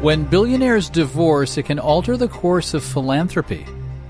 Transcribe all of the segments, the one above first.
When billionaires divorce, it can alter the course of philanthropy.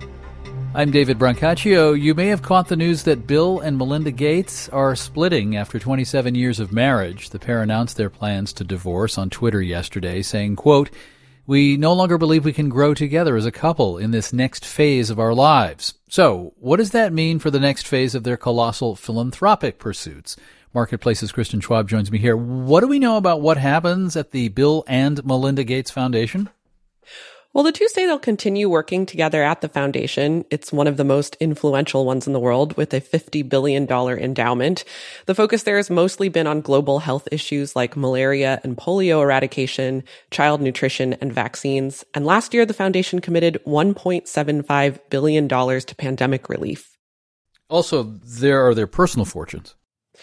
I'm David Brancaccio. You may have caught the news that Bill and Melinda Gates are splitting after 27 years of marriage. The pair announced their plans to divorce on Twitter yesterday, saying, quote, "We no longer believe we can grow together as a couple in this next phase of our lives." So, what does that mean for the next phase of their colossal philanthropic pursuits? Marketplace's Kristen Schwab joins me here. What do we know about what happens at the Bill and Melinda Gates Foundation? Well, the two say they'll continue working together at the foundation. It's one of the most influential ones in the world with a $50 billion endowment. The focus there has mostly been on global health issues like malaria and polio eradication, child nutrition, and vaccines. And last year, the foundation committed $1.75 billion to pandemic relief. Also, there are their personal fortunes.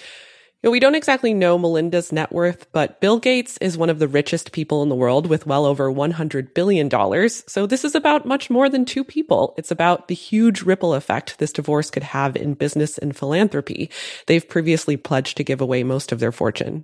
We don't exactly know Melinda's net worth, but Bill Gates is one of the richest people in the world with well over $100 billion. So this is about much more than two people. It's about the huge ripple effect this divorce could have in business and philanthropy. They've previously pledged to give away most of their fortune.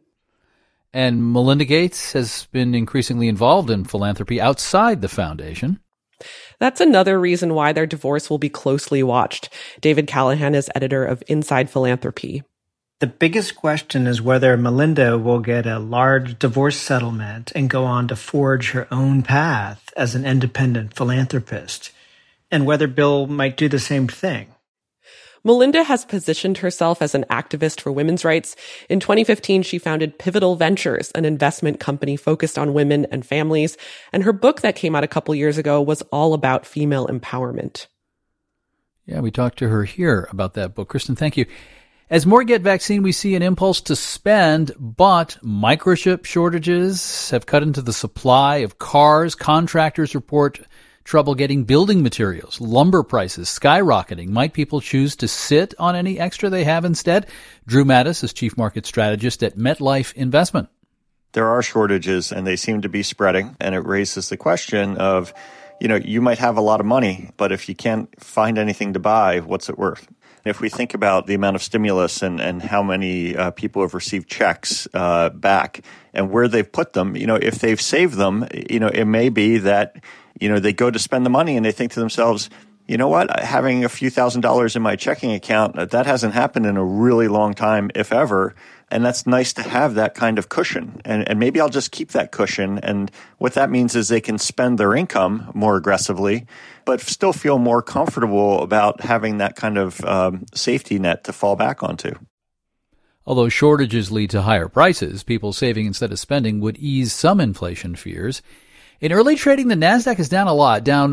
And Melinda Gates has been increasingly involved in philanthropy outside the foundation. That's another reason why their divorce will be closely watched. David Callahan is editor of Inside Philanthropy. The biggest question is whether Melinda will get a large divorce settlement and go on to forge her own path as an independent philanthropist, and whether Bill might do the same thing. Melinda has positioned herself as an activist for women's rights. In 2015, she founded Pivotal Ventures, an investment company focused on women and families, and her book that came out a couple years ago was all about female empowerment. Yeah, we talked to her here about that book. Kristen, thank you. As more get vaccine, we see an impulse to spend, but microchip shortages have cut into the supply of cars. Contractors report trouble getting building materials, lumber prices skyrocketing. Might people choose to sit on any extra they have instead? Drew Mattis is chief market strategist at MetLife Investment. There are shortages, and they seem to be spreading, and it raises the question of, you might have a lot of money, but if you can't find anything to buy, what's it worth? If we think about the amount of stimulus and how many people have received checks back and where they've put them, if they've saved them, it may be that, they go to spend the money and they think to themselves, you know what, having a few $1,000s in my checking account, that hasn't happened in a really long time, if ever. And that's nice to have that kind of cushion. And maybe I'll just keep that cushion. And what that means is they can spend their income more aggressively, but still feel more comfortable about having that kind of safety net to fall back onto. Although shortages lead to higher prices, people saving instead of spending would ease some inflation fears. In early trading, the Nasdaq is down a lot, down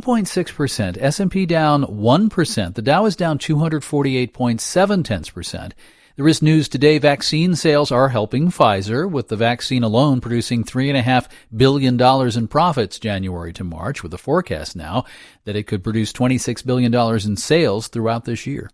1.6%, S&P down 1%, the Dow is down 248.7%. There is news today. Vaccine sales are helping Pfizer, with the vaccine alone producing $3.5 billion in profits January to March, with a forecast now that it could produce $26 billion in sales throughout this year.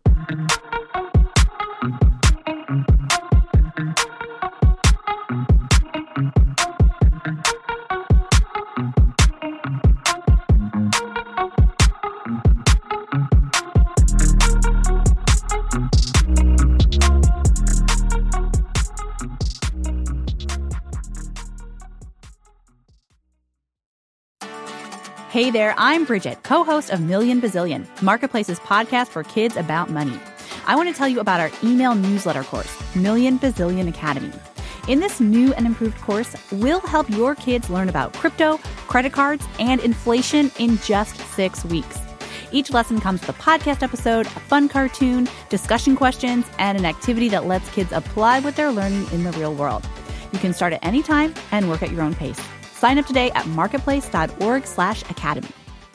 Hey there, I'm Bridget, co-host of Million Bazillion, Marketplace's podcast for kids about money. I want to tell you about our email newsletter course, Million Bazillion Academy. In this new and improved course, we'll help your kids learn about crypto, credit cards, and inflation in just 6 weeks. Each lesson comes with a podcast episode, a fun cartoon, discussion questions, and an activity that lets kids apply what they're learning in the real world. You can start at any time and work at your own pace. Sign up today at marketplace.org/academy.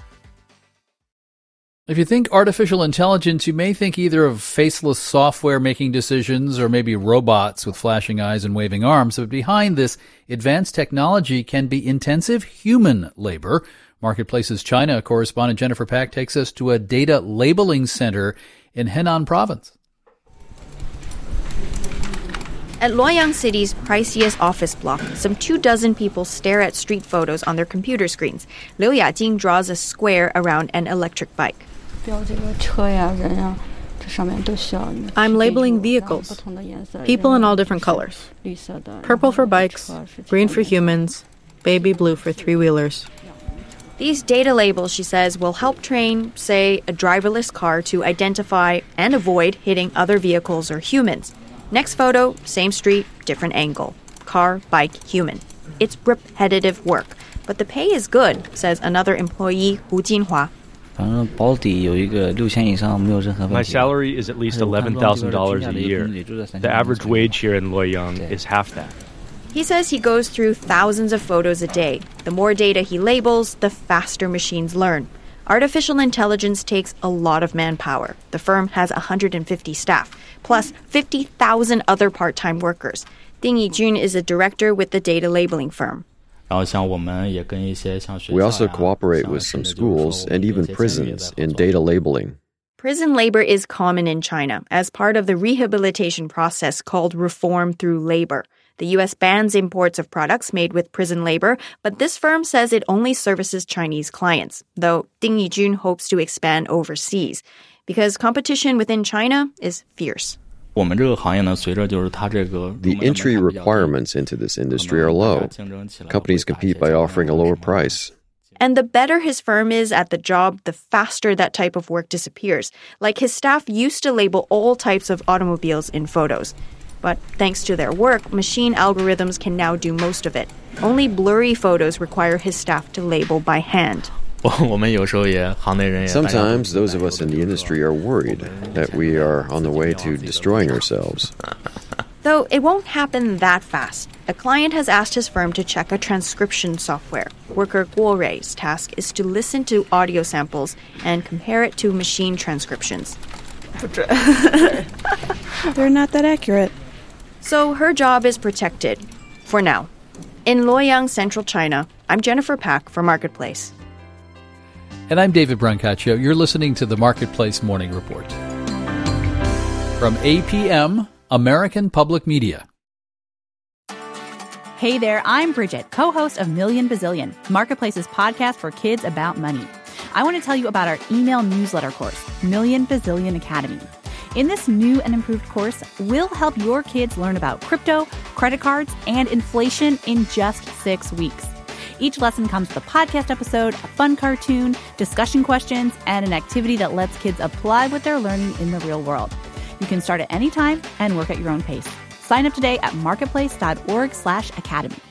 If you think artificial intelligence, you may think either of faceless software making decisions or maybe robots with flashing eyes and waving arms. But behind this advanced technology can be intensive human labor. Marketplace's China correspondent Jennifer Pack takes us to a data labeling center in Henan province. At Luoyang City's priciest office block, some 24 people stare at street photos on their computer screens. Liu Yajing draws a square around an electric bike. I'm labeling vehicles, people in all different colors. Purple for bikes, green for humans, baby blue for three-wheelers. These data labels, she says, will help train, say, a driverless car to identify and avoid hitting other vehicles or humans. Next photo, same street, different angle. Car, bike, human. It's repetitive work. But the pay is good, says another employee, Hu Jinhua. My salary is at least $11,000 a year. The average wage here in Luoyang is half that. He says he goes through thousands of photos a day. The more data he labels, the faster machines learn. Artificial intelligence takes a lot of manpower. The firm has 150 staff, plus 50,000 other part-time workers. Ding Yijun is a director with the data labeling firm. We also cooperate with some schools and even prisons in data labeling. Prison labor is common in China as part of the rehabilitation process called reform through labor. The U.S. bans imports of products made with prison labor, but this firm says it only services Chinese clients, though Ding Yijun hopes to expand overseas, because competition within China is fierce. The entry requirements into this industry are low. Companies compete by offering a lower price. And the better his firm is at the job, the faster that type of work disappears. Like his staff used to label all types of automobiles in photos. But thanks to their work, machine algorithms can now do most of it. Only blurry photos require his staff to label by hand. Sometimes those of us in the industry are worried that we are on the way to destroying ourselves. Though it won't happen that fast. A client has asked his firm to check a transcription software. Worker Guo Rei's task is to listen to audio samples and compare it to machine transcriptions. They're not that accurate. So her job is protected, for now. In Luoyang, central China, I'm Jennifer Pack for Marketplace. And I'm David Brancaccio. You're listening to the Marketplace Morning Report. From APM, American Public Media. Hey there, I'm Bridget, co-host of Million Bazillion, Marketplace's podcast for kids about money. I want to tell you about our email newsletter course, Million Bazillion Academy. In this new and improved course, we'll help your kids learn about crypto, credit cards, and inflation in just 6 weeks. Each lesson comes with a podcast episode, a fun cartoon, discussion questions, and an activity that lets kids apply what they're learning in the real world. You can start at any time and work at your own pace. Sign up today at marketplace.org/academy.